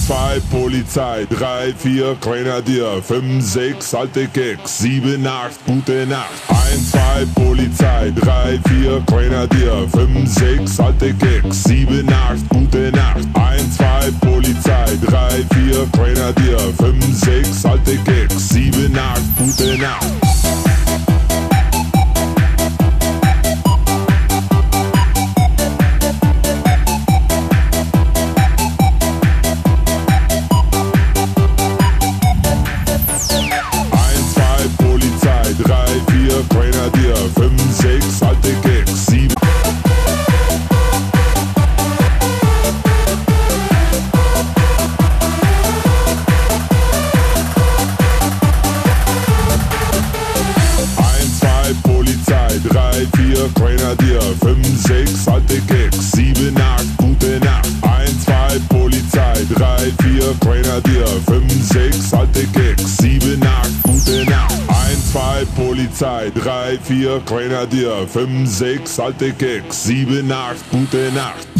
1, 2 Polizei, 3, 4 Grenadier, 5, 6 alte Gags, 7, 8 gute Nacht. 1, 2 Polizei, 3, 4 Grenadier, 5, 6 alte Gags, 7, 8 gute Nacht. 1, 2 Polizei, 3, 4 Grenadier, 5, 6 alte Gags, 7, 8 gute Nacht. 3, 4 Grenadier, 5, 6 alte Gags, 7. 1, 2 Polizei, 3, 4 Grenadier, 5, 6 alte Gags, 7, 8 gute Nacht. 1, 2 Polizei, 3, 4 Grenadier, 5, 6 alte Gags, 7, 8 gute Nacht. 1, 2 Polizei, 3, 4 Grenadier, 5, 6 alte Gags, 7, 8 gute Nacht.